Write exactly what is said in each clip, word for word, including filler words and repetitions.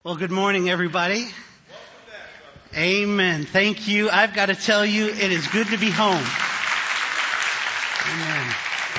Well, good morning, everybody. Amen. Thank you. I've got to tell you, it is good to be home. Amen.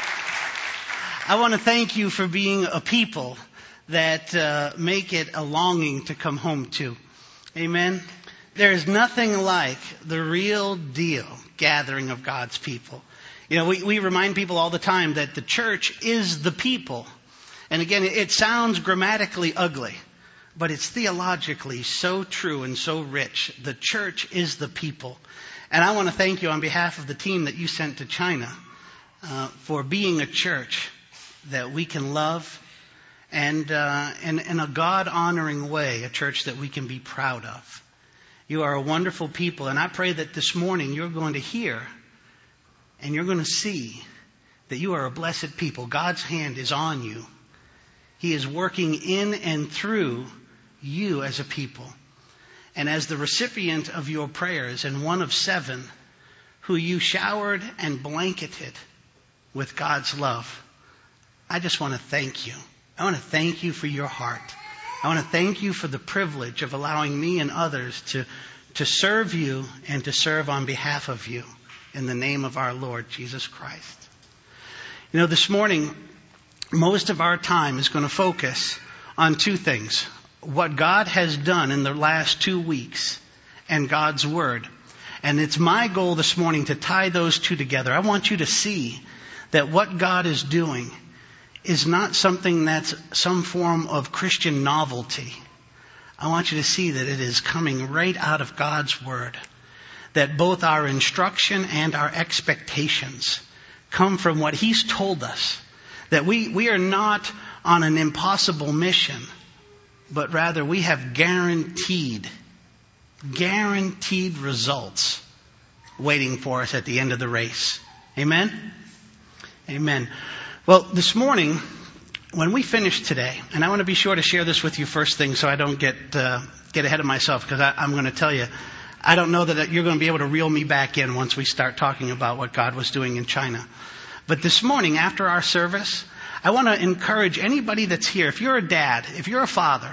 I want to thank you for being a people that uh, make it a longing to come home to. Amen. There is nothing like the real deal gathering of God's people. You know, we, we remind people all the time that the church is the people. And again, it sounds grammatically ugly, but it's theologically so true and so rich. The church is the people. And I want to thank you on behalf of the team that you sent to China uh, for being a church that we can love and uh, in, in a God-honoring way, a church that we can be proud of. You are a wonderful people, and I pray that this morning you're going to hear and you're going to see that you are a blessed people. God's hand is on you. He is working in and through you as a people. And as the recipient of your prayers and one of seven who you showered and blanketed with God's love, I just want to thank you. I want to thank you for your heart. I want to thank you for the privilege of allowing me and others to, to serve you and to serve on behalf of you in the name of our Lord Jesus Christ. You know, this morning, most of our time is going to focus on two things. What God has done in the last two weeks and God's Word. And it's my goal this morning to tie those two together. I want you to see that what God is doing is not something that's some form of Christian novelty. I want you to see that it is coming right out of God's Word. That both our instruction and our expectations come from what He's told us. That we, we are not on an impossible mission, but rather we have guaranteed, guaranteed results waiting for us at the end of the race. Amen? Amen. Well, this morning, when we finish today, and I want to be sure to share this with you first thing so I don't get uh, get ahead of myself, because I'm going to tell you, I don't know that you're going to be able to reel me back in once we start talking about what God was doing in China. But this morning, after our service, I want to encourage anybody that's here. If you're a dad, if you're a father,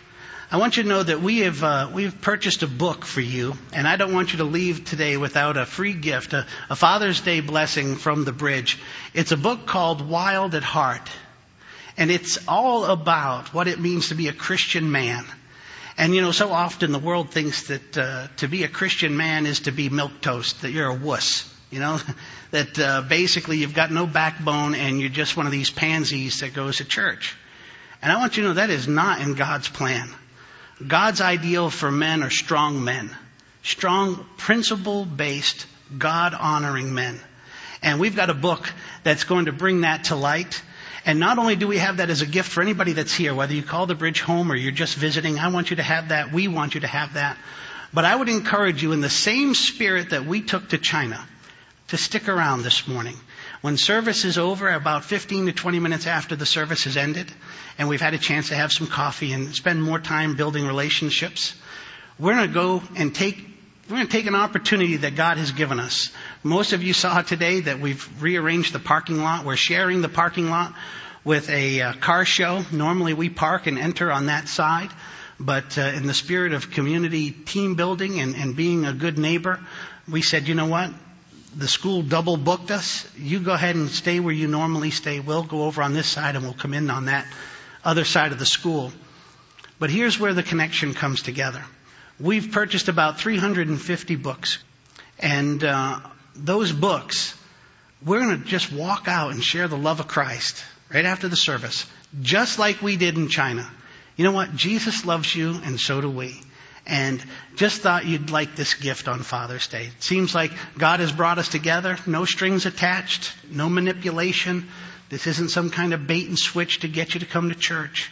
I want you to know that we have uh, we've purchased a book for you, and I don't want you to leave today without a free gift, a, a Father's Day blessing from the Bridge. It's a book called Wild at Heart, and it's all about what it means to be a Christian man. And you know, so often the world thinks that uh, to be a Christian man is to be milquetoast, that you're a wuss. You know, that uh, basically you've got no backbone and you're just one of these pansies that goes to church. And I want you to know that is not in God's plan. God's ideal for men are strong men. Strong, principle-based, God-honoring men. And we've got a book that's going to bring that to light. And not only do we have that as a gift for anybody that's here, whether you call the Bridge home or you're just visiting, I want you to have that. We want you to have that. But I would encourage you in the same spirit that we took to China to stick around this morning. When service is over, about fifteen to twenty minutes after the service has ended, and we've had a chance to have some coffee and spend more time building relationships, we're going to go and take, we're going to take an opportunity that God has given us. Most of you saw today that we've rearranged the parking lot. We're sharing the parking lot with a uh, car show. Normally we park and enter on that side. But uh, in the spirit of community team building and, and being a good neighbor, we said, you know what? The school double booked us. You go ahead and stay where you normally stay. We'll go over on this side and we'll come in on that other side of the school. But here's where the connection comes together. We've purchased about three hundred fifty books. And uh, those books, we're going to just walk out and share the love of Christ right after the service, just like we did in China. You know what? Jesus loves you, and so do we. And just thought you'd like this gift on Father's Day. It seems like God has brought us together. No strings attached. No manipulation. This isn't some kind of bait and switch to get you to come to church.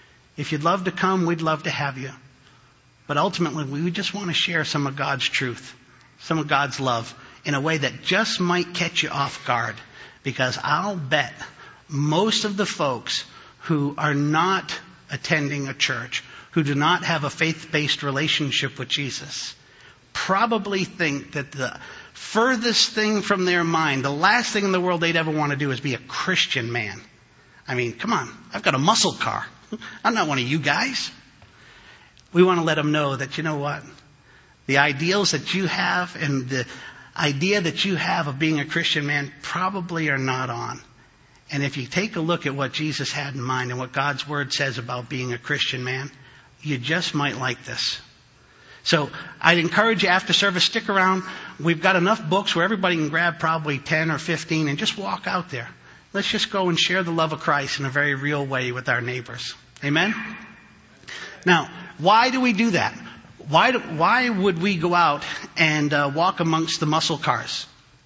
If you'd love to come, we'd love to have you. But ultimately, we just want to share some of God's truth, some of God's love, in a way that just might catch you off guard. Because I'll bet most of the folks who are not attending a church, who do not have a faith-based relationship with Jesus, probably think that the furthest thing from their mind, the last thing in the world they'd ever want to do is be a Christian man. I mean, come on, I've got a muscle car. I'm not one of you guys. We want to let them know that, you know what? The ideals that you have and the idea that you have of being a Christian man probably are not on. And if you take a look at what Jesus had in mind and what God's Word says about being a Christian man, you just might like this. So I'd encourage you after service, stick around. We've got enough books where everybody can grab probably ten or fifteen and just walk out there. Let's just go and share the love of Christ in a very real way with our neighbors. Amen? Now, why do we do that? Why, do, why would we go out and uh, walk amongst the muscle cars?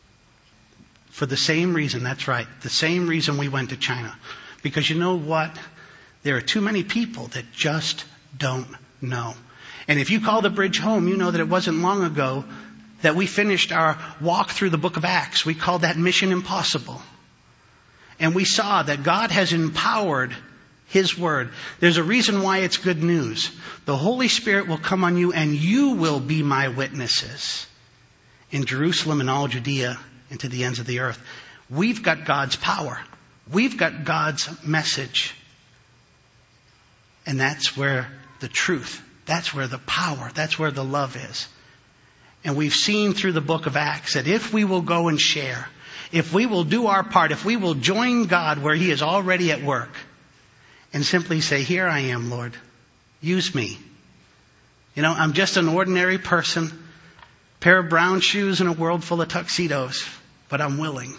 For the same reason, that's right, the same reason we went to China. Because you know what? There are too many people that just don't know. And if you call the bridge home, you know that it wasn't long ago that we finished our walk through the book of Acts. We called that Mission Impossible. And we saw that God has empowered His Word. There's a reason why it's good news. The Holy Spirit will come on you and you will be my witnesses in Jerusalem and all Judea and to the ends of the earth. We've got God's power. We've got God's message. And that's where the truth, that's where the power, that's where the love is. And we've seen through the book of Acts that if we will go and share, if we will do our part, if we will join God where He is already at work and simply say, here I am, Lord, use me. You know, I'm just an ordinary person, pair of brown shoes in a world full of tuxedos, but I'm willing.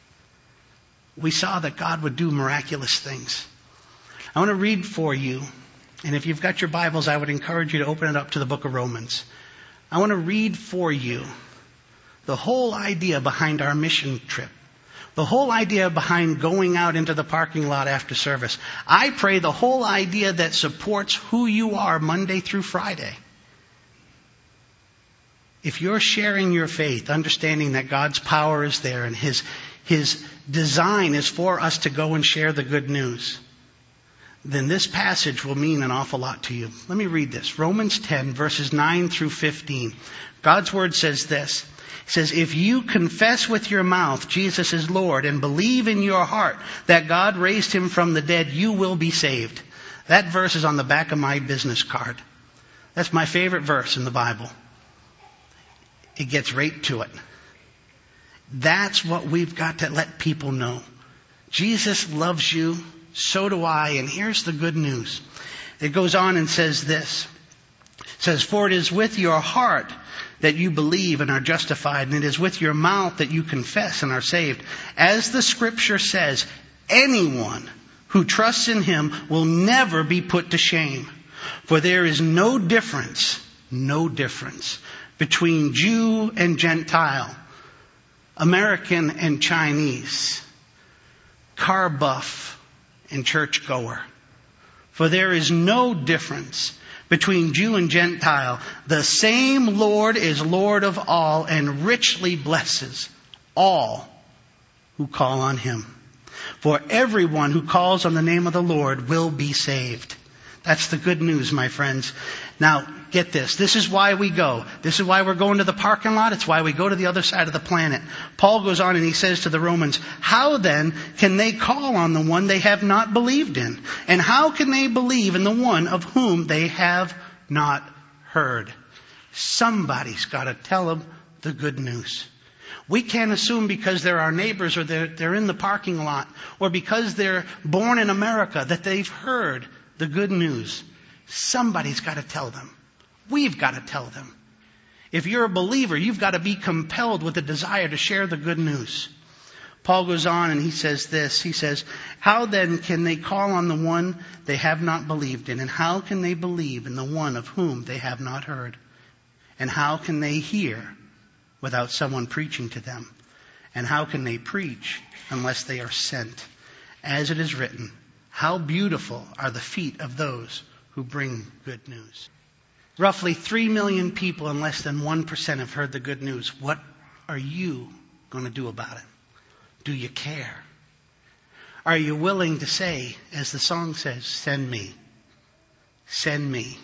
We saw that God would do miraculous things. I want to read for you, and if you've got your Bibles, I would encourage you to open it up to the book of Romans. I want to read for you the whole idea behind our mission trip. The whole idea behind going out into the parking lot after service. I pray the whole idea that supports who you are Monday through Friday. If you're sharing your faith, understanding that God's power is there and His, His design is for us to go and share the good news, then this passage will mean an awful lot to you. Let me read this. Romans ten, verses nine through fifteen. God's Word says this. It says, if you confess with your mouth Jesus is Lord and believe in your heart that God raised Him from the dead, you will be saved. That verse is on the back of my business card. That's my favorite verse in the Bible. It gets right to it. That's what we've got to let people know. Jesus loves you. So do I. And here's the good news. It goes on and says this. It says, for it is with your heart that you believe and are justified, and it is with your mouth that you confess and are saved. As the Scripture says, anyone who trusts in Him will never be put to shame. For there is no difference, no difference between Jew and Gentile, American and Chinese, car buff and churchgoer. For there is no difference between Jew and Gentile. The same Lord is Lord of all and richly blesses all who call on Him. For everyone who calls on the name of the Lord will be saved. That's the good news, my friends. Now, get this. This is why we go. This is why we're going to the parking lot. It's why we go to the other side of the planet. Paul goes on and he says to the Romans, how then can they call on the one they have not believed in? And how can they believe in the one of whom they have not heard? Somebody's got to tell them the good news. We can't assume because they're our neighbors or they're, they're in the parking lot or because they're born in America that they've heard the good news. Somebody's got to tell them. We've got to tell them. If you're a believer, you've got to be compelled with a desire to share the good news. Paul goes on and he says this. He says, how then can they call on the one they have not believed in? And how can they believe in the one of whom they have not heard? And how can they hear without someone preaching to them? And how can they preach unless they are sent? As it is written, how beautiful are the feet of those who bring good news. Roughly three million people and less than one percent have heard the good news. What are you going to do about it? Do you care? Are you willing to say, as the song says, send me, send me?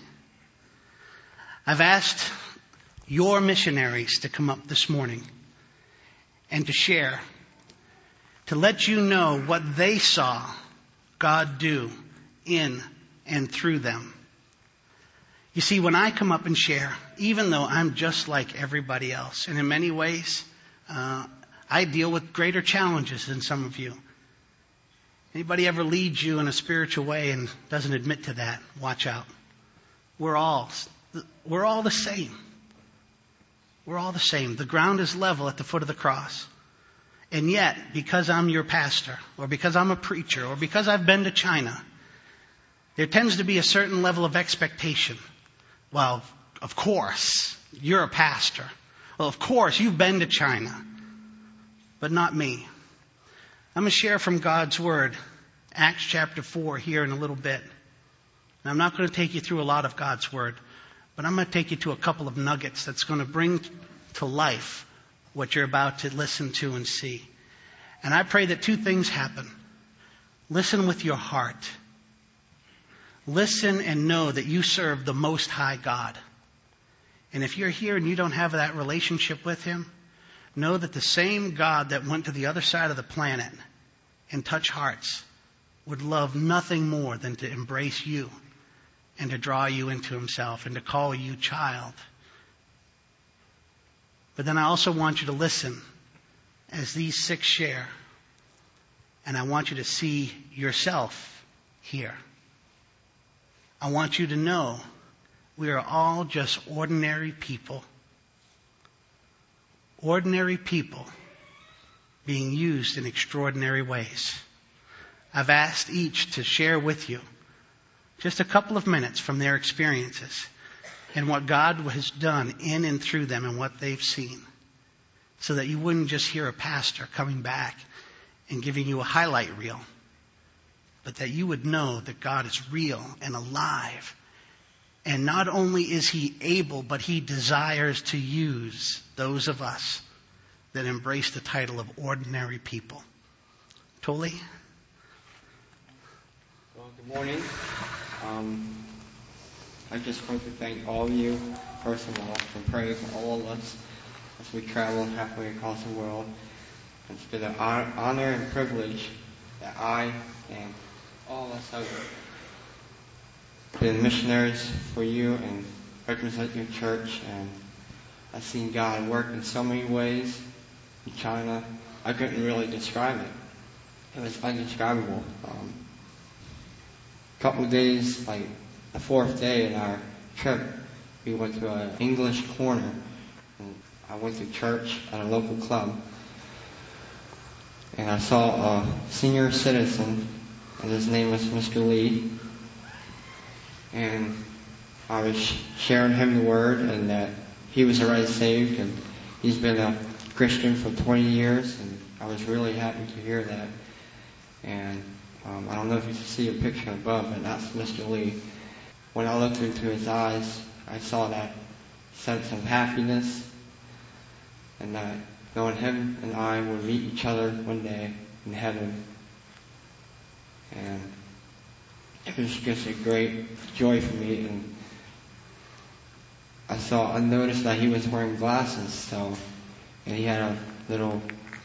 I've asked your missionaries to come up this morning and to share, to let you know what they saw God do in and through them. You see, when I come up and share, even though I'm just like everybody else, and in many ways, uh, I deal with greater challenges than some of you. Anybody ever leads you in a spiritual way and doesn't admit to that? Watch out. We're all, we're all the same. We're all the same. The ground is level at the foot of the cross. And yet, because I'm your pastor, or because I'm a preacher, or because I've been to China, there tends to be a certain level of expectation. Well, of course, you're a pastor. Well, of course, you've been to China. But not me. I'm going to share from God's Word, Acts chapter four, here in a little bit. And I'm not going to take you through a lot of God's Word, but I'm going to take you to a couple of nuggets that's going to bring to life what you're about to listen to and see. And I pray that two things happen. Listen with your heart. Listen and know that you serve the Most High God. And if you're here and you don't have that relationship with Him, know that the same God that went to the other side of the planet and touch hearts would love nothing more than to embrace you and to draw you into Himself and to call you child. But then I also want you to listen as these six share. And I want you to see yourself here. I want you to know we are all just ordinary people. Ordinary people being used in extraordinary ways. I've asked each to share with you just a couple of minutes from their experiences and what God has done in and through them and what they've seen, so that you wouldn't just hear a pastor coming back and giving you a highlight reel, but that you would know that God is real and alive. And not only is He able, but He desires to use those of us that embrace the title of ordinary people. Toli? Well, good morning. Um, I just want to thank all of you, first of all, for praying for all of us as we travel halfway across the world. It's been an honor and privilege that I and all of us have been missionaries for you and represent your church, and I've seen God work in so many ways in China. I couldn't really describe it. It was indescribable. Um, a couple of days, like the fourth day in our trip, we went to an English corner. And I went to church at a local club, and I saw a senior citizen, and his name was Mister Lee. And I was sharing him the word, and that he was already saved, and he's been a Christian for twenty years, and I was really happy to hear that. And um, I don't know if you can see a picture above, but that's Mister Lee. When I looked into his eyes, I saw that sense of happiness, and that knowing him and I would meet each other one day in heaven. And it was just a great joy for me. And I saw, I noticed that he was wearing glasses, so, and he had a little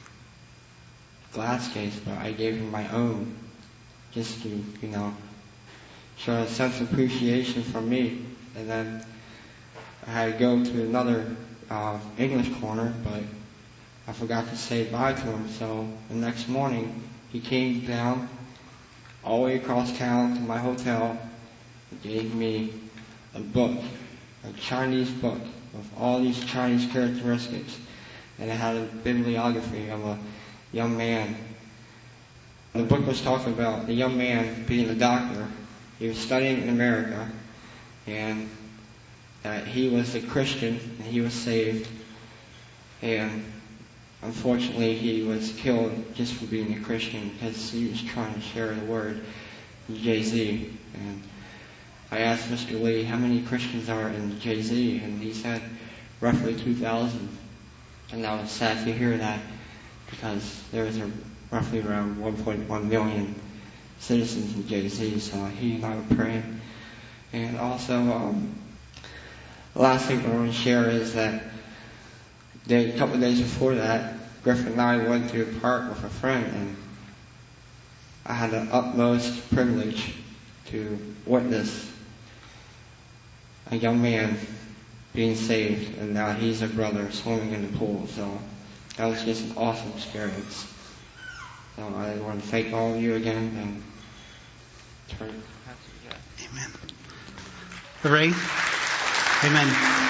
glass case, but I gave him my own, just to, you know, show a sense of appreciation for me. And then I had to go to another uh, English corner, but I forgot to say bye to him. So the next morning, he came down all the way across town to my hotel and gave me a book, a Chinese book with all these Chinese characteristics. And it had a bibliography of a young man. The book was talking about the young man being a doctor. He was studying in America, and that he was a Christian and he was saved. And unfortunately, he was killed just for being a Christian because he was trying to share the word in J Z. And I asked Mister Lee how many Christians are in J Z, and he said roughly two thousand. And I was sad to hear that because there was a, roughly around one point one million citizens in J Z, so he and I were praying. And also, um, the last thing I want to share is that day, a couple of days before that, Griffin and I went to a park with a friend, and I had the utmost privilege to witness a young man being saved, and now he's a brother swimming in the pool. So that was just an awesome experience. So I want to thank all of you again and turn. Amen. Lorraine? Amen.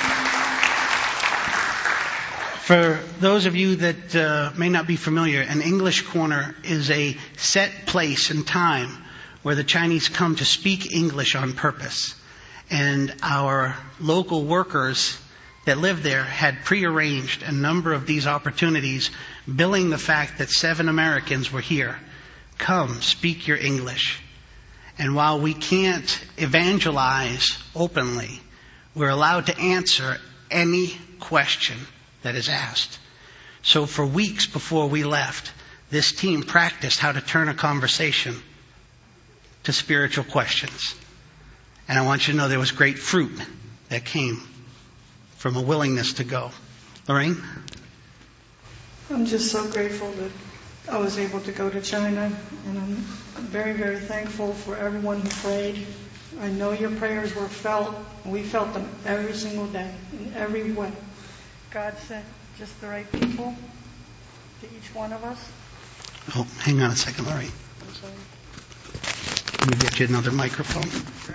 For those of you that uh, may not be familiar, an English Corner is a set place and time where the Chinese come to speak English on purpose. And our local workers that live there had prearranged a number of these opportunities, billing the fact that seven Americans were here. Come, speak your English. And while we can't evangelize openly, we're allowed to answer any question that is asked. So for weeks before we left, this team practiced how to turn a conversation to spiritual questions. And I want you to know there was great fruit that came from a willingness to go. Lorraine? I'm just so grateful that I was able to go to China, and I'm very, very thankful for everyone who prayed. I know your prayers were felt, and we felt them every single day, in every way. God sent just the right people to each one of us. Oh, hang on a second, Lorraine. I'm sorry. Let me get you another microphone.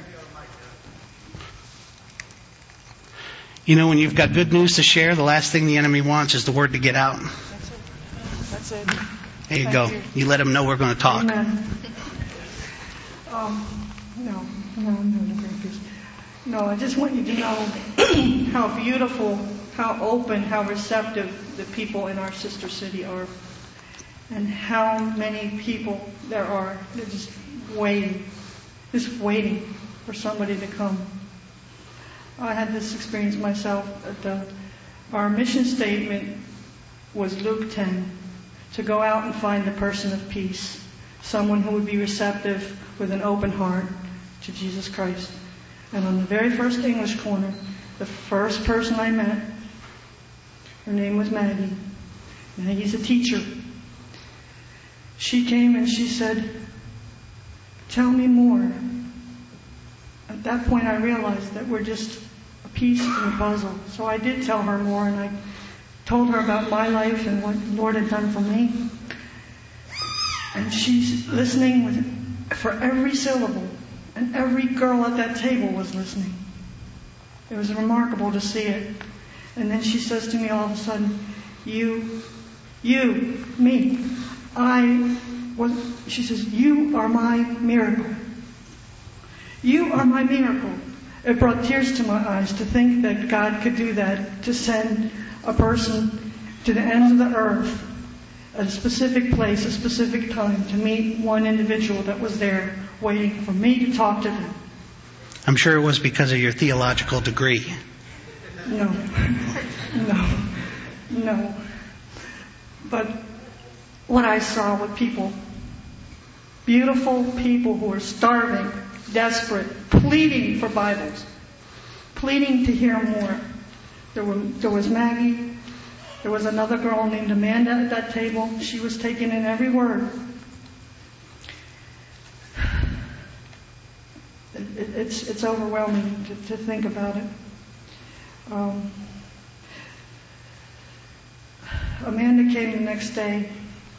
You know, when you've got good news to share, the last thing the enemy wants is the word to get out. That's it. That's it. There you Thank go. you. You let him know we're going to talk. Amen. Um, no, no, no, no, thank you. No, I just want you to know how beautiful, how open, how receptive the people in our sister city are, and how many people there are. They're just waiting, just waiting for somebody to come. I had this experience myself. At the, our mission statement was Luke ten, to go out and find the person of peace, someone who would be receptive with an open heart to Jesus Christ. And on the very first English Corner, the first person I met, her name was Maggie. Maggie's a teacher. She came and she said, "Tell me more." At that point I realized that we're just a piece in the puzzle. So I did tell her more, and I told her about my life and what the Lord had done for me. And she's listening with, for every syllable. And every girl at that table was listening. It was remarkable to see it. And then she says to me all of a sudden, you, you, me, I was, she says, you are my miracle. You are my miracle. It brought tears to my eyes to think that God could do that, to send a person to the ends of the earth at a specific place, a specific time, to meet one individual that was there waiting for me to talk to them. I'm sure it was because of your theological degree. No. No. No. But what I saw were people, beautiful people who were starving, desperate, pleading for Bibles, pleading to hear more. There were, there was Maggie. There was another girl named Amanda at that table. She was taking in every word. It, it, it's, it's overwhelming to, to think about it. Um, Amanda came the next day.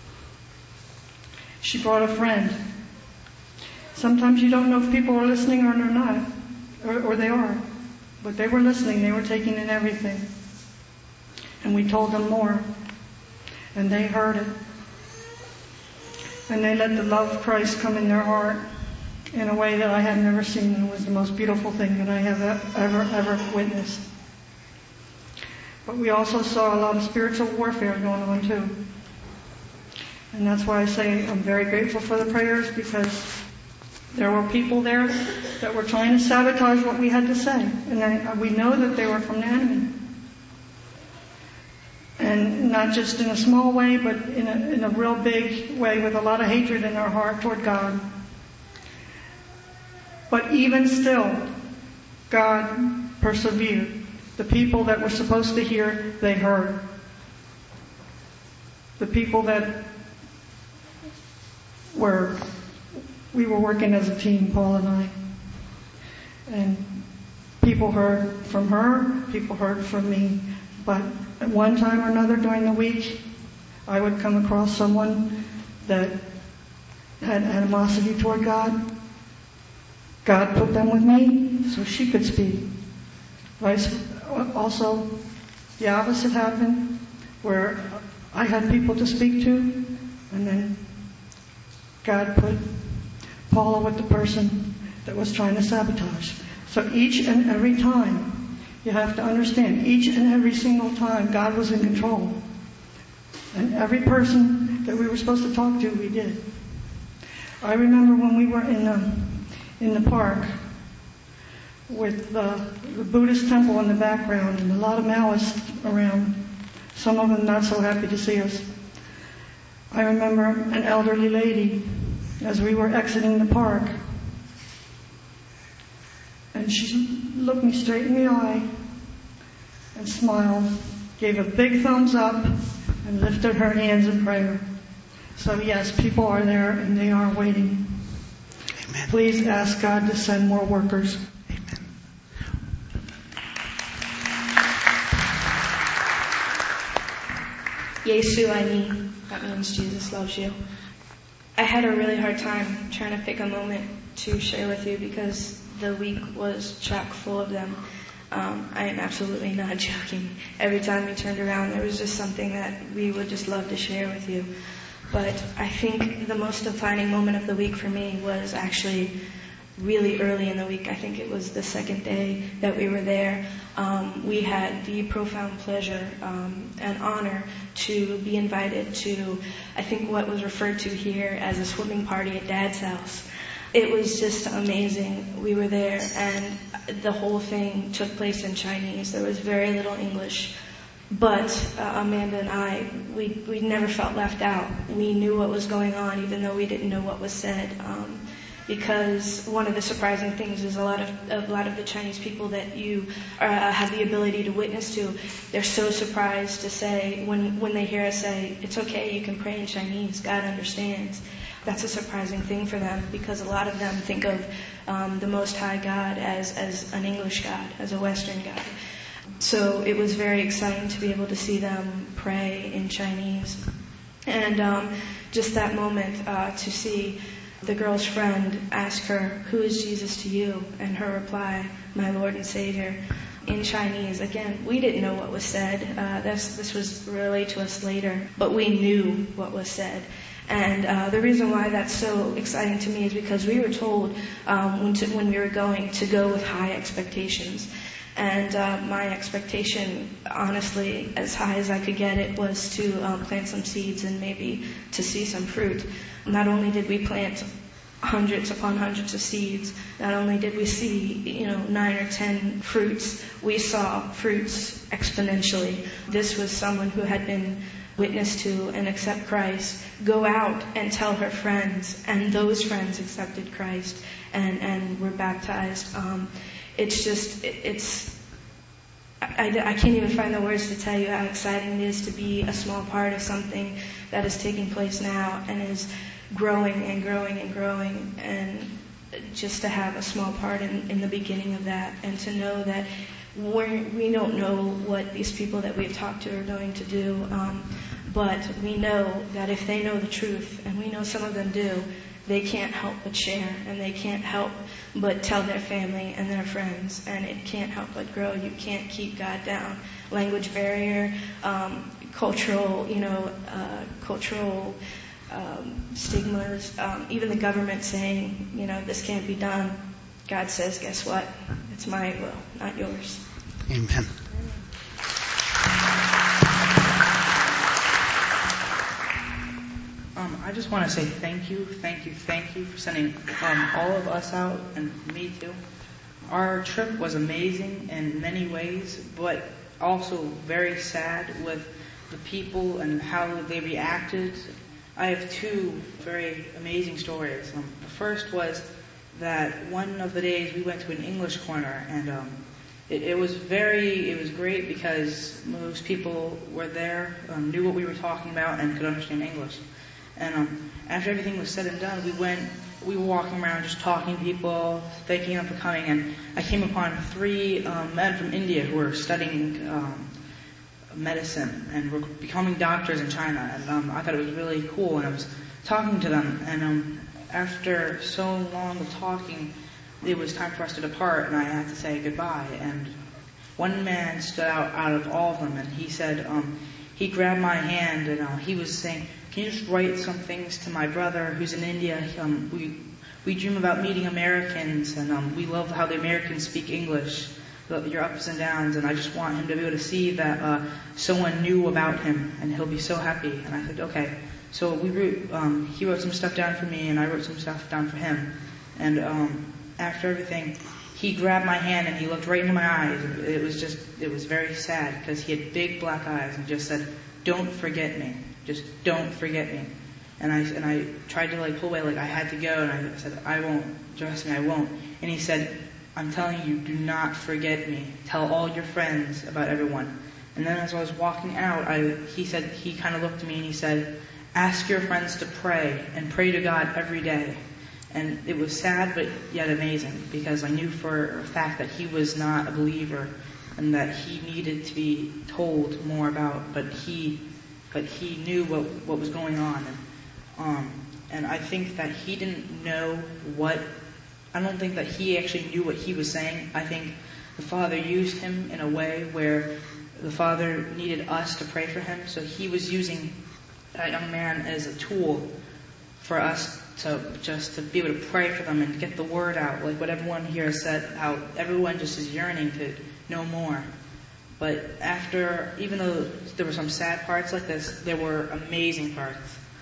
She brought a friend. Sometimes you don't know if people are listening or they're not, or, or they are. But they were listening. They were taking in everything. And we told them more. And they heard it. And they let the love of Christ come in their heart in a way that I had never seen. And it was the most beautiful thing that I have ever, ever witnessed. But we also saw a lot of spiritual warfare going on too. And that's why I say I'm very grateful for the prayers, because there were people there that were trying to sabotage what we had to say. And I, we know that they were from the enemy. And not just in a small way, but in a, in a real big way, with a lot of hatred in our heart toward God. But even still, God persevered. The people that were supposed to hear, they heard. The people that were, we were working as a team, Paul and I. And People heard from her, people heard from me. But at one time or another during the week, I would come across someone that had animosity toward God. God put them with me so she could speak. Vice also, the opposite happened, where I had people to speak to, and then God put Paula with the person that was trying to sabotage. So each and every time, you have to understand, each and every single time, God was in control. And every person that we were supposed to talk to, we did. I remember when we were in the, in the park with the, the Buddhist temple in the background and a lot of Maoists around, some of them not so happy to see us. I remember an elderly lady as we were exiting the park, and she looked me straight in the eye and smiled, gave a big thumbs up, and lifted her hands in prayer. So yes, people are there and they are waiting. Amen. Please ask God to send more workers. Amen. Yesu ani, that means Jesus loves you. I had a really hard time trying to pick a moment to share with you because the week was chock full of them. Um, I am absolutely not joking. Every time we turned around, there was just something that we would just love to share with you. But I think the most defining moment of the week for me was actually really early in the week. I think it was the second day that we were there. Um, we had the profound pleasure um, and honor to be invited to, I think, what was referred to here as a swimming party at Dad's house. It was just amazing. We were there, and the whole thing took place in Chinese. There was very little English. But uh, Amanda and I, we we never felt left out. We knew what was going on, even though we didn't know what was said. Um, because one of the surprising things is a lot of a lot of the Chinese people that you uh, have the ability to witness to, they're so surprised to say, when when they hear us say, it's okay, you can pray in Chinese, God understands. That's a surprising thing for them, because a lot of them think of um, the Most High God as, as an English God, as a Western God. So it was very exciting to be able to see them pray in Chinese. And um, just that moment uh, to see the girl's friend ask her, who is Jesus to you? And her reply, my Lord and Savior, in Chinese. Again, we didn't know what was said. Uh, this, this was relayed to us later, but we knew what was said. And uh, the reason why that's so exciting to me is because we were told um, when, to, when we were going to go with high expectations. And uh, my expectation, honestly, as high as I could get it, was to um, plant some seeds and maybe to see some fruit. Not only did we plant hundreds upon hundreds of seeds, not only did we see, you know, nine or ten fruits, we saw fruits exponentially. This was someone who had been witness to and accept Christ, go out and tell her friends, and those friends accepted Christ and, and were baptized. Um, it's just, it, it's, I, I can't even find the words to tell you how exciting it is to be a small part of something that is taking place now and is growing and growing and growing, and just to have a small part in, in the beginning of that, and to know that we're, we don't know what these people that we've talked to are going to do, um, but we know that if they know the truth, and we know some of them do, they can't help but share, and they can't help but tell their family and their friends, and it can't help but grow. You can't keep God down. Language barrier, um, cultural, you know, uh, cultural um, stigmas, um, even the government saying, you know, this can't be done. God says, guess what? It's my will, not yours. Amen. Um, I just want to say thank you, thank you, thank you for sending um, all of us out, and me too. Our trip was amazing in many ways, but also very sad with the people and how they reacted. I have two very amazing stories. Um, the first was that one of the days we went to an English corner, and um, it, it was very, it was great because most people were there, um, knew what we were talking about, and could understand English. And um, after everything was said and done, we went we were walking around just talking to people, thanking them for coming, and I came upon three um, men from India who were studying um, medicine and were becoming doctors in China. And um, I thought it was really cool, and I was talking to them. And um, after so long of talking, it was time for us to depart, and I had to say goodbye. And one man stood out out of all of them, and he said, um, he grabbed my hand, and uh, he was saying, "Can you just write some things to my brother who's in India? Um, we we dream about meeting Americans, and um, we love how the Americans speak English, the, your ups and downs, and I just want him to be able to see that uh, someone knew about him, and he'll be so happy." And I said, okay. So we wrote, um, he wrote some stuff down for me, and I wrote some stuff down for him. And um, after everything, he grabbed my hand and he looked right into my eyes. It was just, it was very sad because he had big black eyes and just said, "Don't forget me. Just don't forget me." And I and I tried to like pull away, like I had to go, and I said, "I won't. Trust me, I won't." And he said, "I'm telling you, do not forget me. Tell all your friends about everyone." And then as I was walking out, I he said he kind of looked at me and he said, "Ask your friends to pray and pray to God every day." And it was sad, but yet amazing, because I knew for a fact that he was not a believer and that he needed to be told more about, but he, but he knew what what was going on, and um, and I think that he didn't know what. I don't think that he actually knew what he was saying. I think the Father used him in a way where the Father needed us to pray for him, so he was using that young man as a tool for us to just to be able to pray for them and get the word out, like what everyone here has said, how everyone just is yearning to know more. But after, even though there were some sad parts like this, there were amazing parts.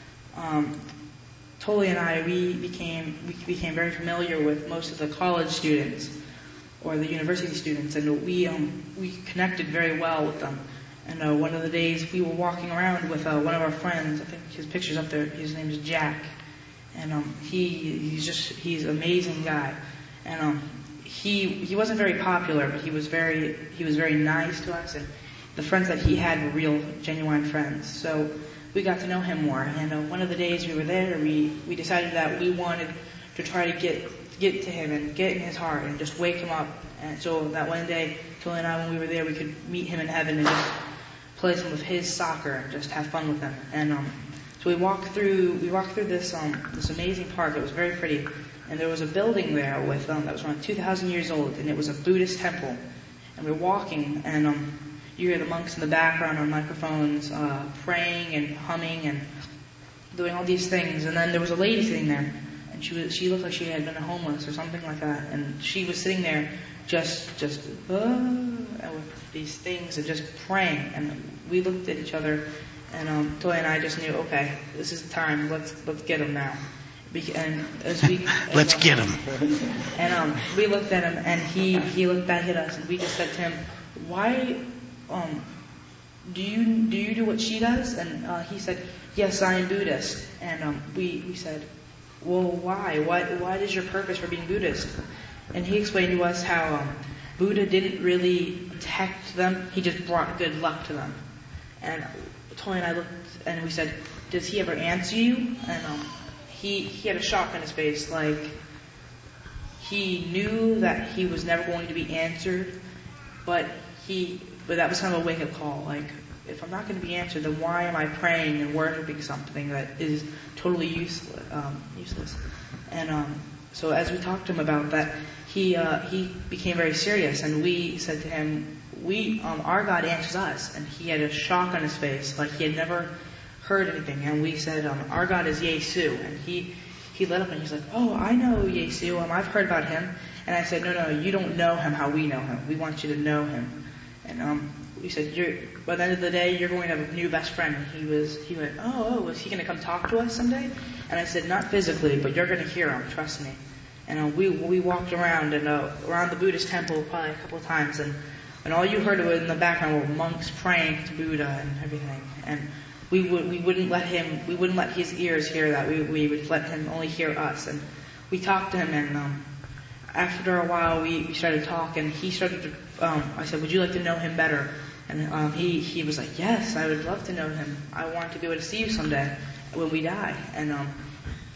Um, Toli and I, we became we became very familiar with most of the college students or the university students, and we um, we connected very well with them. And uh, one of the days we were walking around with uh, one of our friends. I think his picture's up there. His name is Jack. And um, he he's just he's an amazing guy, and um, he he wasn't very popular, but he was very he was very nice to us, and the friends that he had were real genuine friends. So we got to know him more. And uh, one of the days we were there, we we decided that we wanted to try to get get to him and get in his heart and just wake him up. And so that one day, Toli and I, when we were there, we could meet him in heaven and just play some of his soccer and just have fun with him. And um. So we walked through we walked through this um, this amazing park. It was very pretty, and there was a building there with um, that was around two thousand years old, and it was a Buddhist temple. And we were walking, and um, you hear the monks in the background on microphones uh, praying and humming and doing all these things. And then there was a lady sitting there, and she was she looked like she had been homeless or something like that, and she was sitting there just just uh, with these things and just praying. And we looked at each other. And um, Toli and I just knew, okay, this is the time. Let's let's get him now. And as we let's and, get him. And um, we looked at him, and he, he looked back at us, and we just said to him, "Why um, do you do you do what she does?" And uh, he said, "Yes, I am Buddhist." And um, we we said, "Well, why? Why why is your purpose for being Buddhist?" And he explained to us how um, Buddha didn't really protect them; he just brought good luck to them. And Toli and I looked, and we said, "Does he ever answer you?" And um, he he had a shock on his face, like he knew that he was never going to be answered, but he but that was kind of a wake-up call. Like, if I'm not going to be answered, then why am I praying and worshiping something that is totally useless? Um, useless. And um, so as we talked to him about that, he uh, he became very serious, and we said to him, We, um, our God answers us. And he had a shock on his face, like he had never heard anything. And we said, um, our God is Yesu. And he, he lit up and he's like, "Oh, I know Yesu. Um, I've heard about him." And I said, no, no, you don't know him how we know him. We want you to know him. And um, we said, you're, by the end of the day, you're going to have a new best friend. And he was, he went, oh, oh, is he going to come talk to us someday? And I said, not physically, but you're going to hear him. Trust me. And uh, we we walked around and uh, around the Buddhist temple probably a couple of times, and and all you heard in the background were monks praying to Buddha and everything. And we would we wouldn't let him we wouldn't let his ears hear that. We we would let him only hear us. And we talked to him, and um, after a while we, we started talking. And he started to. Um, I said, "Would you like to know him better?" And um, he he was like, "Yes, I would love to know him. I want to be able to see you someday when we die." And um,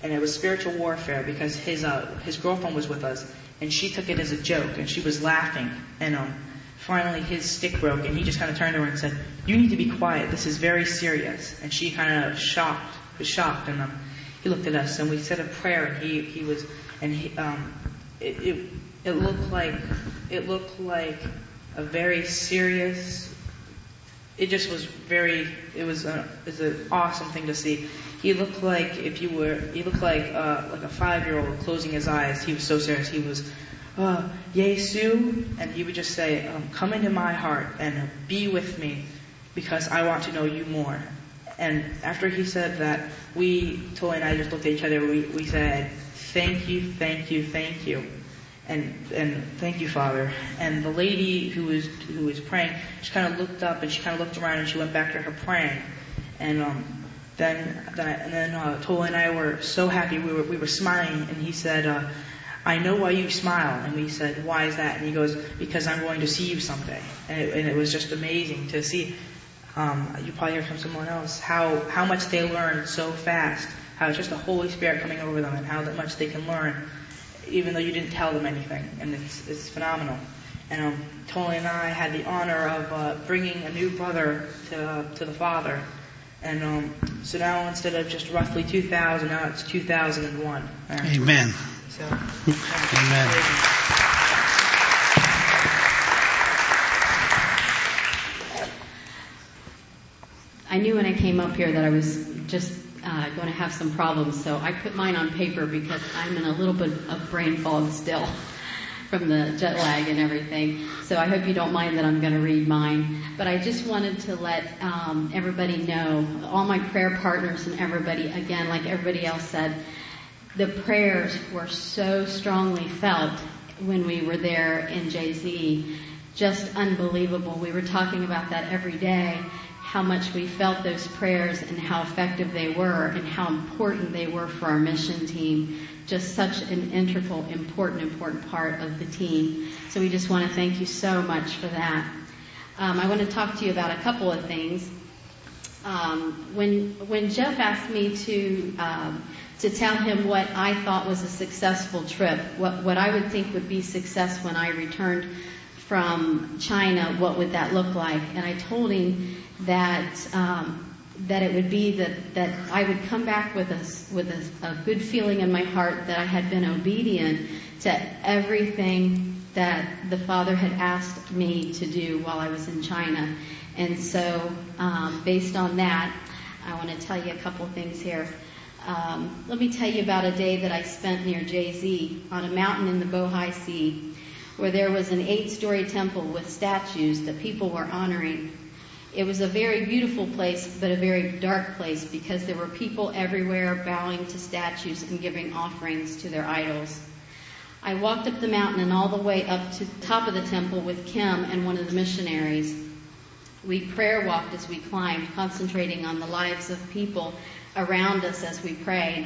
and it was spiritual warfare because his uh, his girlfriend was with us, and she took it as a joke, and she was laughing, and um, finally his stick broke, and he just kind of turned to her and said, "You need to be quiet. This is very serious." And she kind of shocked, was shocked, and um, he looked at us, and we said a prayer, and he he was, and he um, it it, it looked like it looked like a very serious. It just was very. It was a, it was an awesome thing to see. He looked like if you were. He looked like uh, like a five-year-old closing his eyes. He was so serious. He was, uh, Yesu, and he would just say, um, "Come into my heart and be with me, because I want to know you more." And after he said that, we, Toy and I, just looked at each other. We we said, "Thank you, thank you, thank you." And and thank you, Father. And the lady who was who was praying, she kind of looked up and she kind of looked around and she went back to her praying. And um, then then I, and then uh, Tola and I were so happy. We were we were smiling. And he said, uh, "I know why you smile." And we said, "Why is that?" And he goes, "Because I'm going to see you someday." And it, and it was just amazing to see. Um, you probably hear from someone else how how much they learn so fast. How it's just the Holy Spirit coming over them and how much they can learn, even though you didn't tell them anything, and it's it's phenomenal. And um, Tony and I had the honor of uh, bringing a new brother to uh, to the Father, and um, so now instead of just roughly two thousand, now it's two thousand one. Uh, Amen. So, Amen. I knew when I came up here that I was just Uh, going to have some problems, so I put mine on paper because I'm in a little bit of brain fog still from the jet lag and everything. So I hope you don't mind that I'm going to read mine. But I just wanted to let um, everybody know, all my prayer partners and everybody, again, like everybody else said, the prayers were so strongly felt when we were there in J Z. Just unbelievable. We were talking about that every day, how much we felt those prayers and how effective they were and how important they were for our mission team. Just such an integral, important, important part of the team. So we just want to thank you so much for that. Um, I want to talk to you about a couple of things. Um, when when Jeff asked me to um, to tell him what I thought was a successful trip, what what I would think would be success when I returned from China, what would that look like? And I told him that um, that it would be that, that I would come back with a, with a, a good feeling in my heart that I had been obedient to everything that the Father had asked me to do while I was in China. And so um, based on that, I want to tell you a couple things here. Um, let me tell you about a day that I spent near J Z on a mountain in the Bohai Sea, where there was an eight-story temple with statues that people were honoring. It was a very beautiful place, but a very dark place because there were people everywhere bowing to statues and giving offerings to their idols. I walked up the mountain and all the way up to the top of the temple with Kim and one of the missionaries. We prayer walked as we climbed, concentrating on the lives of people around us as we prayed.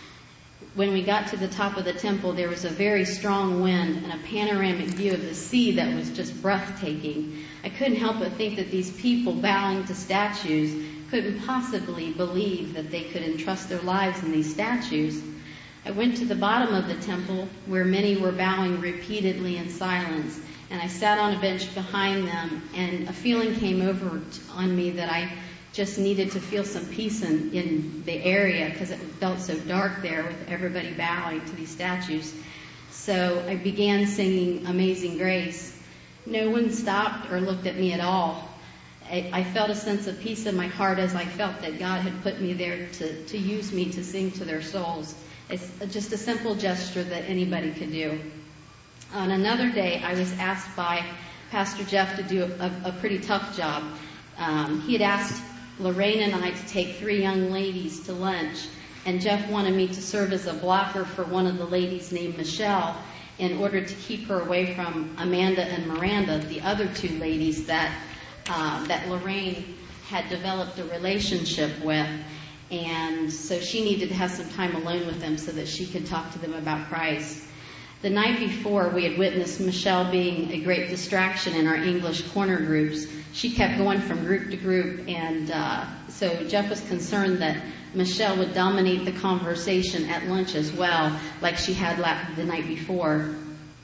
When we got to the top of the temple, there was a very strong wind and a panoramic view of the sea that was just breathtaking. I couldn't help but think that these people bowing to statues couldn't possibly believe that they could entrust their lives in these statues. I went to the bottom of the temple where many were bowing repeatedly in silence, and I sat on a bench behind them, and a feeling came over on me that I just needed to feel some peace in, in the area because it felt so dark there with everybody bowing to these statues. So I began singing Amazing Grace. No one stopped or looked at me at all. I, I felt a sense of peace in my heart as I felt that God had put me there to, to use me to sing to their souls. It's just a simple gesture that anybody could do. On another day, I was asked by Pastor Jeff to do a, a pretty tough job. Um, he had asked Lorraine and I to take three young ladies to lunch, and Jeff wanted me to serve as a blocker for one of the ladies named Michelle in order to keep her away from Amanda and Miranda, the other two ladies that uh, that Lorraine had developed a relationship with, and so she needed to have some time alone with them so that she could talk to them about Christ. The night before, we had witnessed Michelle being a great distraction in our English corner groups. She kept going from group to group, and uh, so Jeff was concerned that Michelle would dominate the conversation at lunch as well, like she had the night before.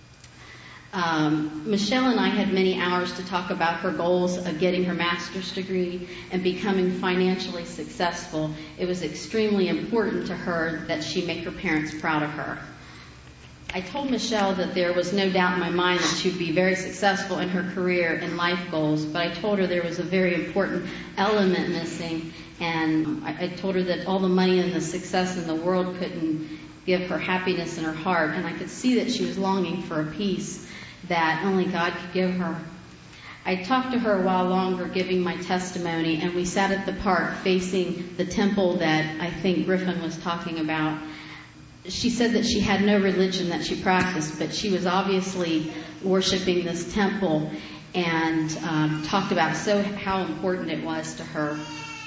Um, Michelle and I had many hours to talk about her goals of getting her master's degree and becoming financially successful. It was extremely important to her that she make her parents proud of her. I told Michelle that there was no doubt in my mind that she'd be very successful in her career and life goals, but I told her there was a very important element missing, and I, I told her that all the money and the success in the world couldn't give her happiness in her heart, and I could see that she was longing for a peace that only God could give her. I talked to her a while longer, giving my testimony, and we sat at the park facing the temple that I think Griffin was talking about. She said that she had no religion that she practiced, but she was obviously worshiping this temple, and um, talked about so how important it was to her.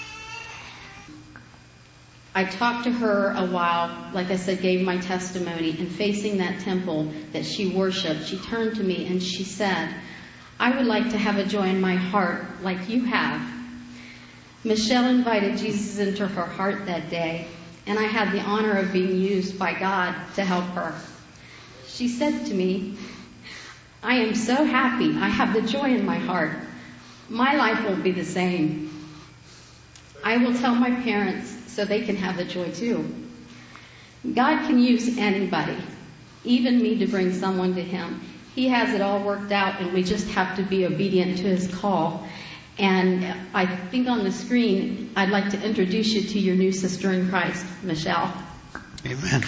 I talked to her a while, like I said, gave my testimony, and facing that temple that she worshiped, she turned to me and she said, "I would like to have a joy in my heart like you have." Michelle invited Jesus into her heart that day, and I had the honor of being used by God to help her. She said to me, "I am so happy I have the joy in my heart. My life won't be the same. I will tell my parents so they can have the joy too." God can use anybody, even me, to bring someone to Him. He has it all worked out, and we just have to be obedient to His call. And I think on the screen, I'd like to introduce you to your new sister in Christ, Michelle. Amen.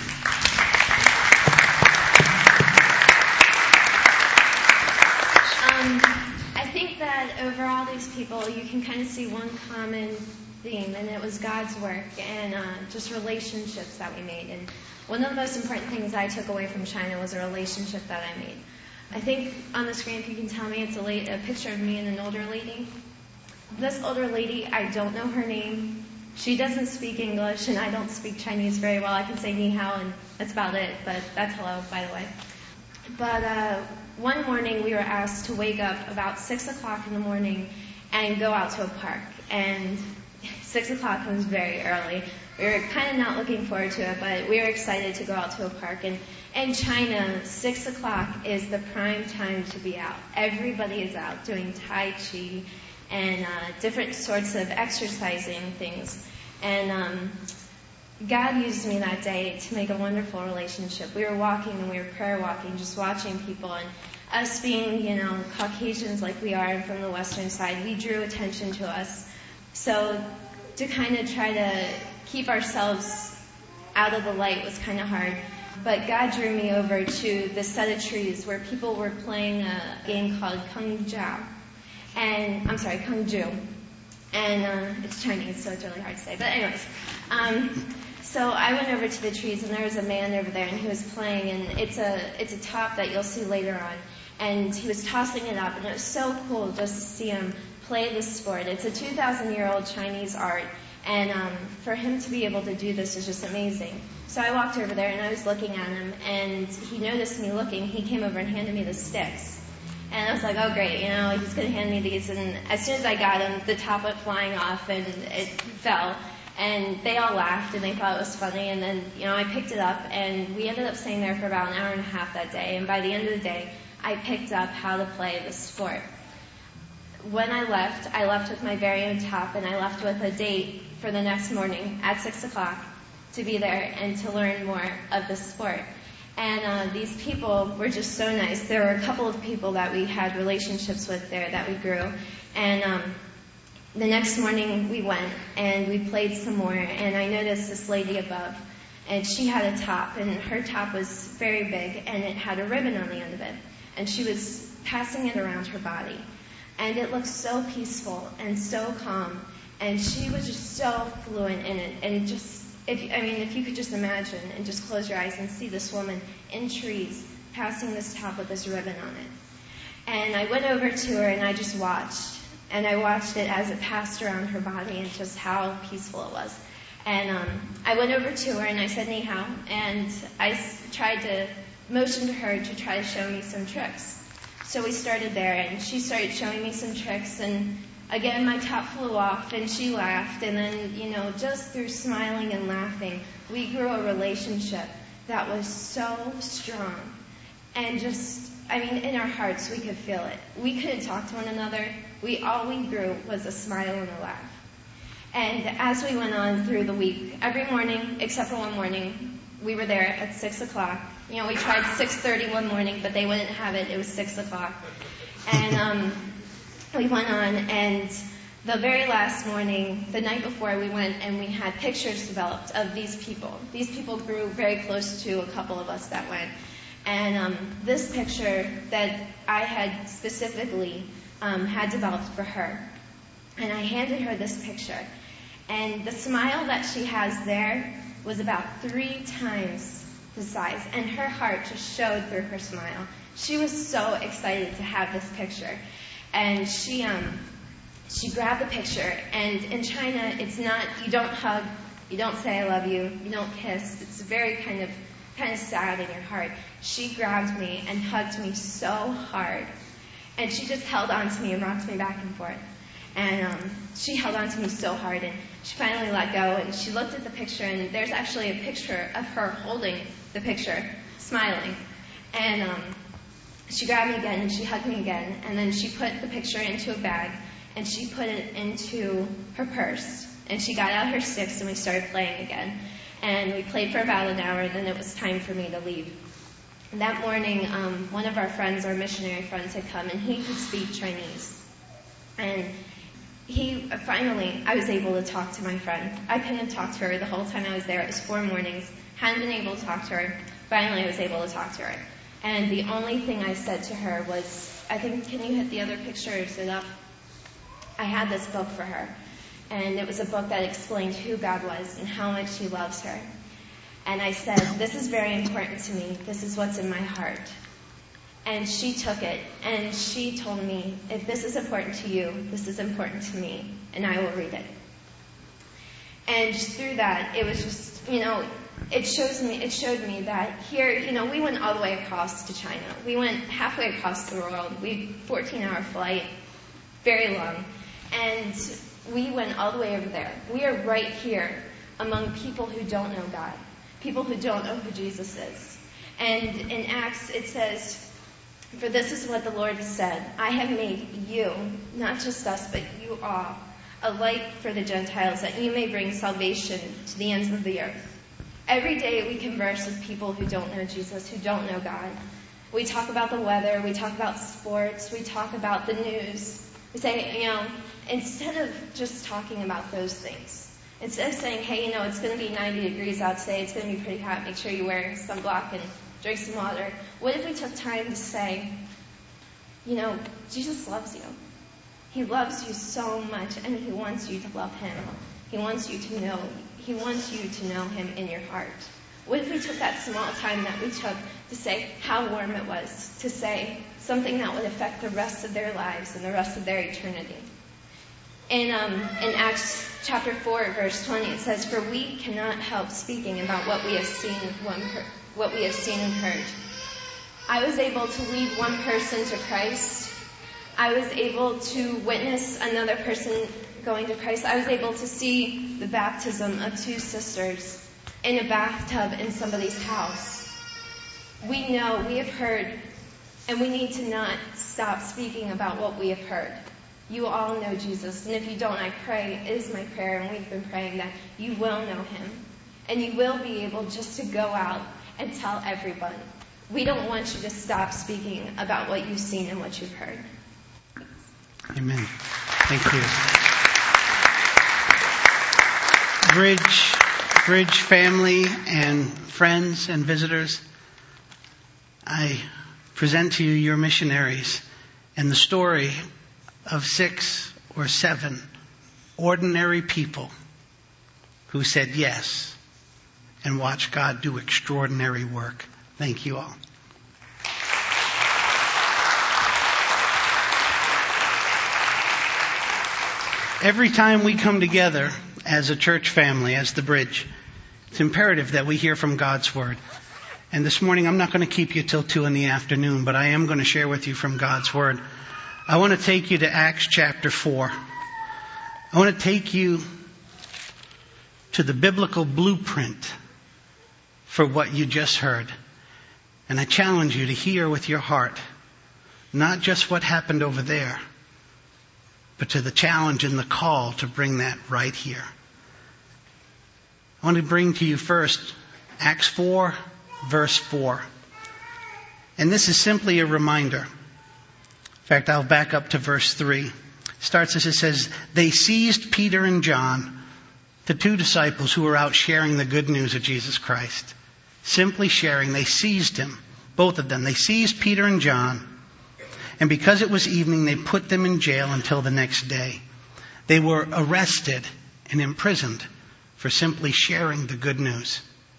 Um, I think that over all these people, you can kind of see one common theme, and it was God's work and uh, just relationships that we made. And one of the most important things I took away from China was a relationship that I made. I think on the screen, if you can tell me, it's a, late, a picture of me and an older lady. This older lady, I don't know her name. She doesn't speak English, and I don't speak Chinese very well. I can say ni hao, and that's about it, but that's hello, by the way. But uh, one morning, we were asked to wake up about six o'clock in the morning and go out to a park. And six o'clock was very early. We were kind of not looking forward to it, but we were excited to go out to a park. And in China, six o'clock is the prime time to be out. Everybody is out doing Tai Chi and uh, different sorts of exercising things. And um, God used me that day to make a wonderful relationship. We were walking and we were prayer walking, just watching people. And us being, you know, Caucasians like we are and from the western side, we drew attention to us. So to kind of try to keep ourselves out of the light was kind of hard. But God drew me over to the set of trees where people were playing a game called Kung Jiao. And, I'm sorry, Kung Ju. And uh, it's Chinese, so it's really hard to say. But anyways, um, so I went over to the trees, and there was a man over there, and he was playing, and it's a it's a top that you'll see later on. And he was tossing it up, and it was so cool just to see him play this sport. It's a two thousand year old Chinese art, and um, for him to be able to do this is just amazing. So I walked over there, and I was looking at him, and he noticed me looking. He came over and handed me the sticks. And I was like, oh, great, you know, he's going to hand me these. And as soon as I got them, the top went flying off, and it fell. And they all laughed, and they thought it was funny. And then, you know, I picked it up, and we ended up staying there for about an hour and a half that day. And by the end of the day, I picked up how to play the sport. When I left, I left with my very own top, and I left with a date for the next morning at six o'clock to be there and to learn more of the sport. And uh, these people were just so nice. There were a couple of people that we had relationships with there that we grew. And um, the next morning we went and we played some more. And I noticed this lady above, and she had a top, and her top was very big, and it had a ribbon on the end of it. And she was passing it around her body. And it looked so peaceful and so calm. And she was just so fluent in it. And just, if I mean, if you could just imagine and just close your eyes and see this woman in trees passing this top with this ribbon on it. And I went over to her and I just watched. And I watched it as it passed around her body and just how peaceful it was. And um, I went over to her and I said, ni hao. And I s- tried to motioned to her to try to show me some tricks. So we started there, and she started showing me some tricks, and again, my top flew off, and she laughed, and then, you know, just through smiling and laughing, we grew a relationship that was so strong. And just, I mean, in our hearts, we could feel it. We couldn't talk to one another. We, all we grew was a smile and a laugh. And as we went on through the week, every morning, except for one morning, we were there at six o'clock. You know, we tried six thirty one morning, but they wouldn't have it. It was six o'clock. And um, we went on, and the very last morning, the night before, we went and we had pictures developed of these people. These people grew very close to a couple of us that went. And um, this picture that I had specifically um, had developed for her. And I handed her this picture. And the smile that she has there was about three times the size. And her heart just showed through her smile. She was so excited to have this picture. And she um, she grabbed the picture. And in China, it's not, you don't hug, you don't say I love you, you don't kiss. It's very kind of kind of sad in your heart. She grabbed me and hugged me so hard. And she just held on to me and rocked me back and forth. And um, she held on to me so hard, and she finally let go, and she looked at the picture, and there's actually a picture of her holding the picture, smiling. And um, she grabbed me again, and she hugged me again, and then she put the picture into a bag, and she put it into her purse. And she got out her sticks, and we started playing again. And we played for about an hour, and then it was time for me to leave. And that morning, um, one of our friends, our missionary friends, had come, and he could speak Chinese. And he, finally, I was able to talk to my friend. I couldn't have talked to her the whole time I was there. It was four mornings. Hadn't been able to talk to her. Finally, I was able to talk to her. And the only thing I said to her was, I think, can you hit the other picture or sit up? I had this book for her. And it was a book that explained who God was and how much He loves her. And I said, this is very important to me. This is what's in my heart. And she took it, and she told me, if this is important to you, this is important to me, and I will read it. And through that, it was just, you know, it shows me, it showed me that here, you know, we went all the way across to China. We went halfway across the world. We fourteen-hour flight, very long, and we went all the way over there. We are right here among people who don't know God, people who don't know who Jesus is. And in Acts, it says, for this is what the Lord has said, I have made you, not just us, but you all, a light for the Gentiles, that you may bring salvation to the ends of the earth. Every day we converse with people who don't know Jesus, who don't know God. We talk about the weather, we talk about sports, we talk about the news. We say, you know, instead of just talking about those things, instead of saying, hey, you know, it's going to be ninety degrees out today, it's going to be pretty hot, make sure you wear sunblock and drink some water. What if we took time to say, you know, Jesus loves you. He loves you so much, and He wants you to love Him. He wants you to know, He wants you to know Him in your heart. What if we took that small time that we took to say how warm it was, to say something that would affect the rest of their lives and the rest of their eternity? In, um, in Acts chapter four, verse twenty, it says, for we cannot help speaking about what we have seen one per- what we have seen and heard. I was able to lead one person to Christ. I was able to witness another person going to Christ. I was able to see the baptism of two sisters in a bathtub in somebody's house. We know, we have heard, and we need to not stop speaking about what we have heard. You all know Jesus, and if you don't, I pray, it is my prayer, and we've been praying that you will know Him, and you will be able just to go out and tell everyone. We don't want you to stop speaking about what you've seen and what you've heard. Amen. Thank you. Bridge, Bridge family and friends and visitors, I present to you your missionaries and the story of six or seven ordinary people who said yes and watch God do extraordinary work. Thank you all. Every time we come together as a church family, as the Bridge, it's imperative that we hear from God's Word. And this morning, I'm not going to keep you till two in the afternoon, but I am going to share with you from God's Word. I want to take you to Acts chapter four. I want to take you to the biblical blueprint for what you just heard. And I challenge you to hear with your heart, not just what happened over there, but to the challenge and the call to bring that right here. I want to bring to you first Acts four, verse four. And this is simply a reminder. In fact, I'll back up to verse three. It starts as it says, they seized Peter and John, the two disciples who were out sharing the good news of Jesus Christ. Simply sharing. They seized him. Both of them. They seized Peter and John. And because it was evening, they put them in jail until the next day. They were arrested and imprisoned for simply sharing the good news.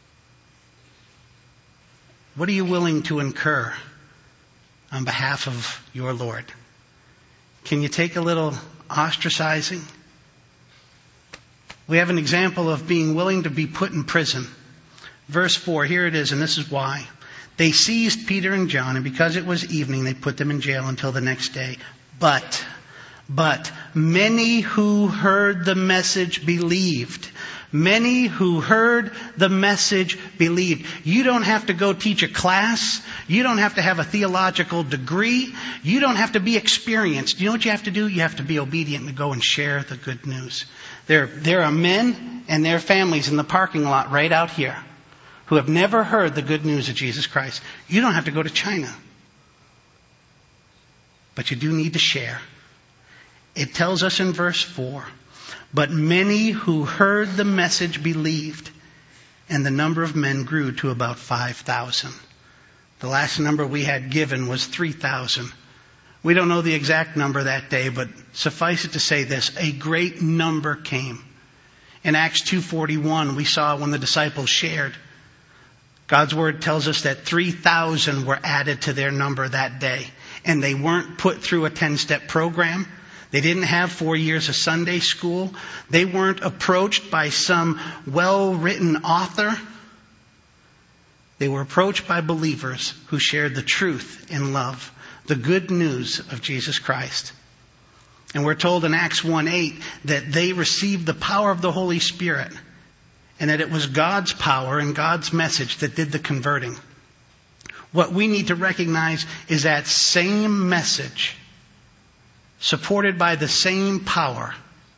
What are you willing to incur on behalf of your Lord? Can you take a little ostracizing? We have an example of being willing to be put in prison. Verse four, here it is, and this is why. They seized Peter and John, and because it was evening, they put them in jail until the next day. But, but, many who heard the message believed. Many who heard the message believed. You don't have to go teach a class. You don't have to have a theological degree. You don't have to be experienced. You know what you have to do? You have to be obedient and go and share the good news. There, there are men and their families in the parking lot right out here who have never heard the good news of Jesus Christ. You don't have to go to China. But you do need to share. It tells us in verse four, but many who heard the message believed, and the number of men grew to about five thousand. The last number we had given was three thousand. We don't know the exact number that day, but suffice it to say this, a great number came. In Acts two forty-one, we saw when the disciples shared, God's Word tells us that three thousand were added to their number that day. And they weren't put through a ten-step program. They didn't have four years of Sunday school. They weren't approached by some well-written author. They were approached by believers who shared the truth in love, the good news of Jesus Christ. And we're told in Acts one eight that they received the power of the Holy Spirit, and that it was God's power and God's message that did the converting. What we need to recognize is that same message, supported by the same power,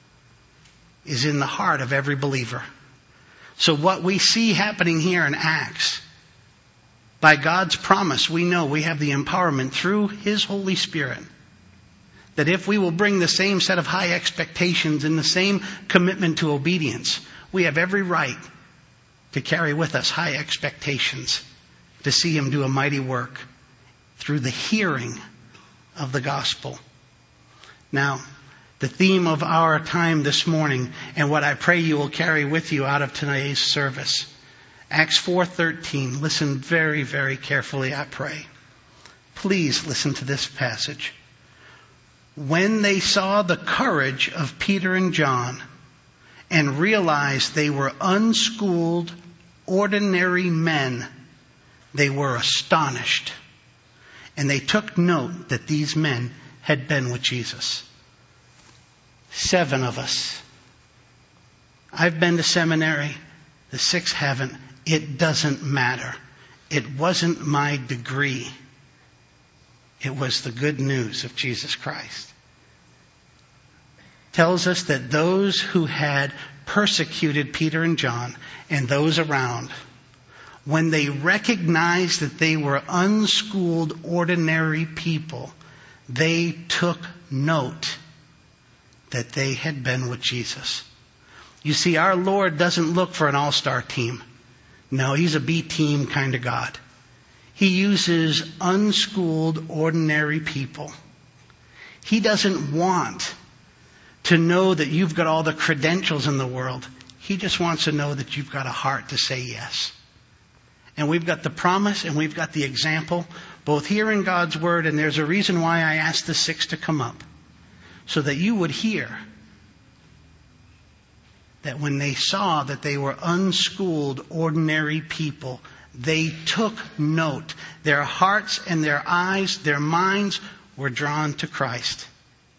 is in the heart of every believer. So what we see happening here in Acts, by God's promise, we know we have the empowerment through His Holy Spirit, that if we will bring the same set of high expectations and the same commitment to obedience, we have every right to carry with us high expectations to see Him do a mighty work through the hearing of the gospel. Now, the theme of our time this morning, and what I pray you will carry with you out of today's service, Acts four thirteen. Listen very, very carefully, I pray. Please listen to this passage. When they saw the courage of Peter and John and realized they were unschooled, ordinary men, they were astonished. And they took note that these men had been with Jesus. Seven of us. I've been to seminary. The six haven't. It doesn't matter. It wasn't my degree. It was the good news of Jesus Christ. Tells us that those who had persecuted Peter and John and those around, when they recognized that they were unschooled, ordinary people, they took note that they had been with Jesus. You see, our Lord doesn't look for an all-star team. No, He's a B-team kind of God. He uses unschooled, ordinary people. He doesn't want to know that you've got all the credentials in the world. He just wants to know that you've got a heart to say yes. And we've got the promise and we've got the example, both here in God's Word, and there's a reason why I asked the six to come up, so that you would hear that when they saw that they were unschooled, ordinary people, They took note. Their hearts and their eyes, their minds were drawn to Christ.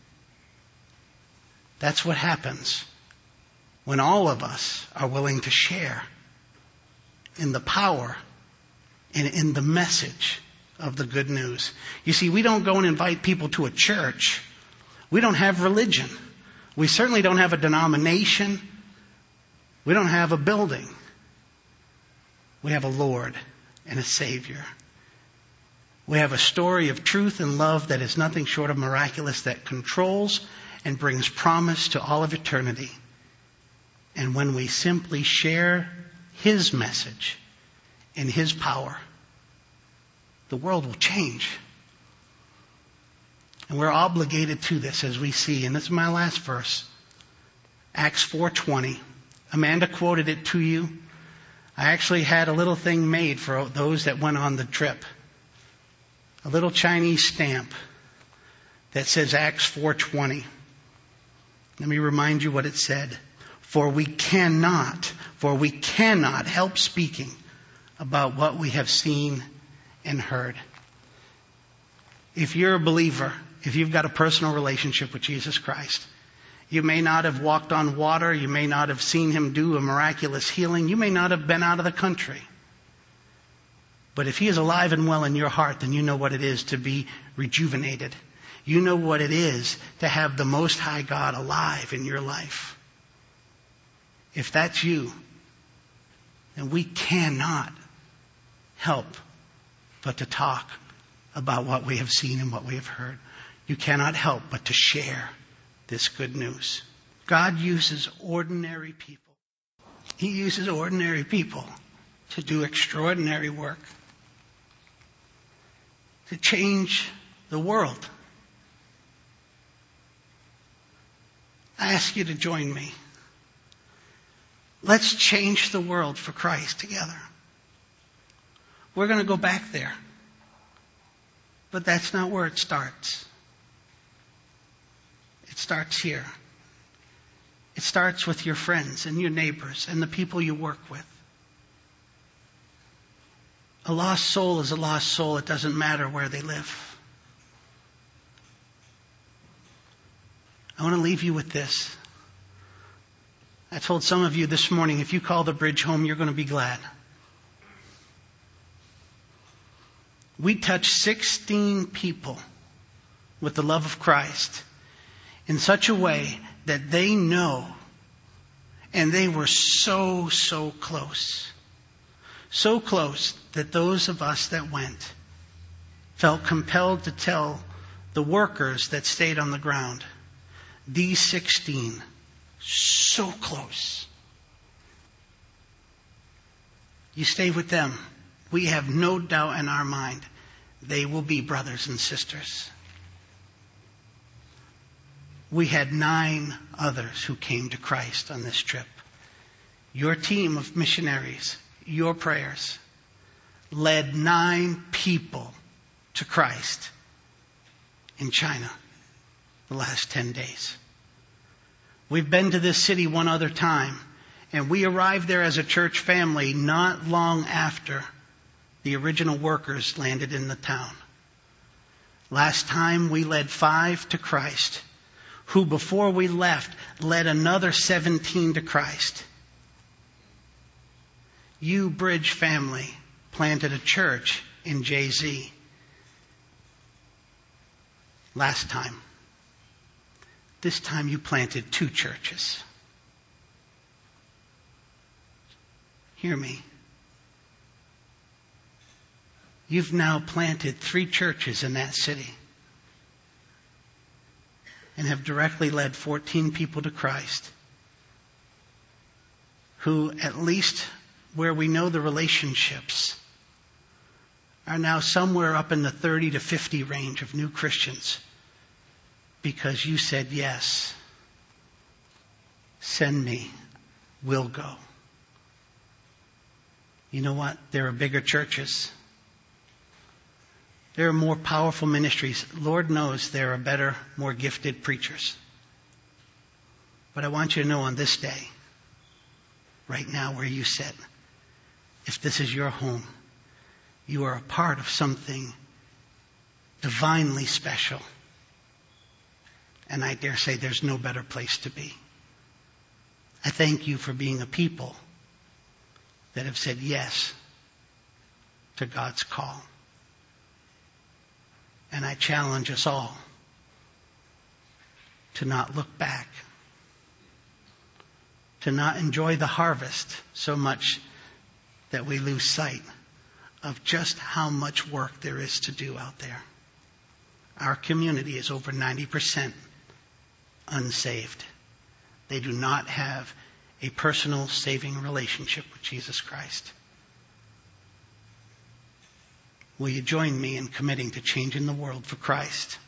That's what happens when all of us are willing to share in the power and in the message of the good news. You see, we don't go and invite people to a church. We don't have religion. We certainly don't have a denomination. We don't have a building. We have a Lord and a Savior. We have a story of truth and love that is nothing short of miraculous, that controls and brings promise to all of eternity. And when we simply share His message and His power, the world will change. And we're obligated to this, as we see. And this is my last verse. Acts four twenty. Amanda quoted it to you. I actually had a little thing made for those that went on the trip. A little Chinese stamp that says Acts four twenty. Let me remind you what it said. For we cannot, for we cannot help speaking about what we have seen and heard. If you're a believer, if you've got a personal relationship with Jesus Christ, you may not have walked on water, you may not have seen Him do a miraculous healing, you may not have been out of the country. But if He is alive and well in your heart, then you know what it is to be rejuvenated. You know what it is to have the Most High God alive in your life. If that's you, then we cannot help but to talk about what we have seen and what we have heard. You cannot help but to share this good news. God uses ordinary people. He uses ordinary people to do extraordinary work, to change the world. I ask you to join me. Let's change the world for Christ together. We're going to go back there. But that's not where it starts. It starts here. It starts with your friends and your neighbors and the people you work with. A lost soul is a lost soul. It doesn't matter where they live. I want to leave you with this. I told some of you this morning, if you call the bridge home, you're going to be glad. We touched sixteen people with the love of Christ in such a way that they know, and they were so, so close. So close that those of us that went felt compelled to tell the workers that stayed on the ground, these sixteen, so close. You stay with them. We have no doubt in our mind they will be brothers and sisters. We had nine others who came to Christ on this trip. Your team of missionaries, your prayers, led nine people to Christ in China the last ten days. We've been to this city one other time, and we arrived there as a church family not long after the original workers landed in the town. Last time we led five to Christ, who before we left led another seventeen to Christ. You, Bridge family, planted a church in J Z last time. This time you planted two churches. Hear me. You've now planted three churches in that city and have directly led fourteen people to Christ, who, at least where we know the relationships, are now somewhere up in the thirty to fifty range of new Christians because you said yes. Send me. We'll go. You know what? There are bigger churches. There are more powerful ministries. Lord knows there are better, more gifted preachers. But I want you to know on this day, right now where you sit, if this is your home, You are a part of something divinely special. And I dare say there's no better place to be. I thank you for being a people that have said yes to God's call. And I challenge us all to not look back, to not enjoy the harvest so much that we lose sight of just how much work there is to do out there. Our community is over ninety percent unsaved. They do not have a personal saving relationship with Jesus Christ. Will you join me in committing to changing the world for Christ?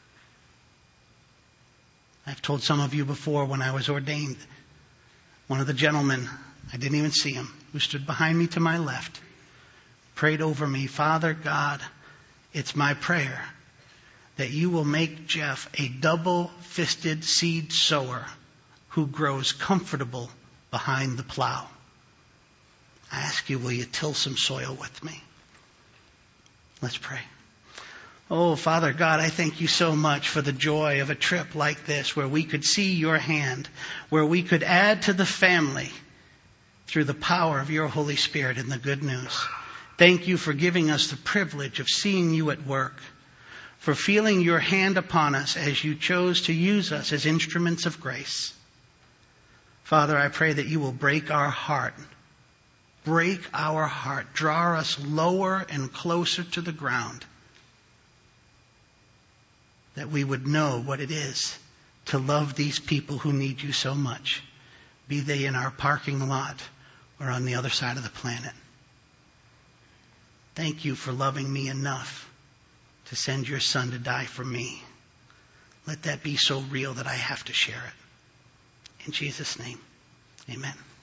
I've told some of you before, when I was ordained, one of the gentlemen, I didn't even see him, who stood behind me to my left, prayed over me, Father God, it's my prayer that you will make Jeff a double-fisted seed sower who grows comfortable behind the plow. I ask you, will you till some soil with me? Let's pray. Oh, Father God, I thank you so much for the joy of a trip like this, where we could see your hand, where we could add to the family through the power of your Holy Spirit and the good news. Thank you for giving us the privilege of seeing you at work, for feeling your hand upon us as you chose to use us as instruments of grace. Father, I pray that you will break our heart, break our heart, draw us lower and closer to the ground, that we would know what it is to love these people who need you so much, be they in our parking lot or on the other side of the planet. Thank you for loving me enough to send your Son to die for me. Let that be so real that I have to share it. In Jesus' name, amen.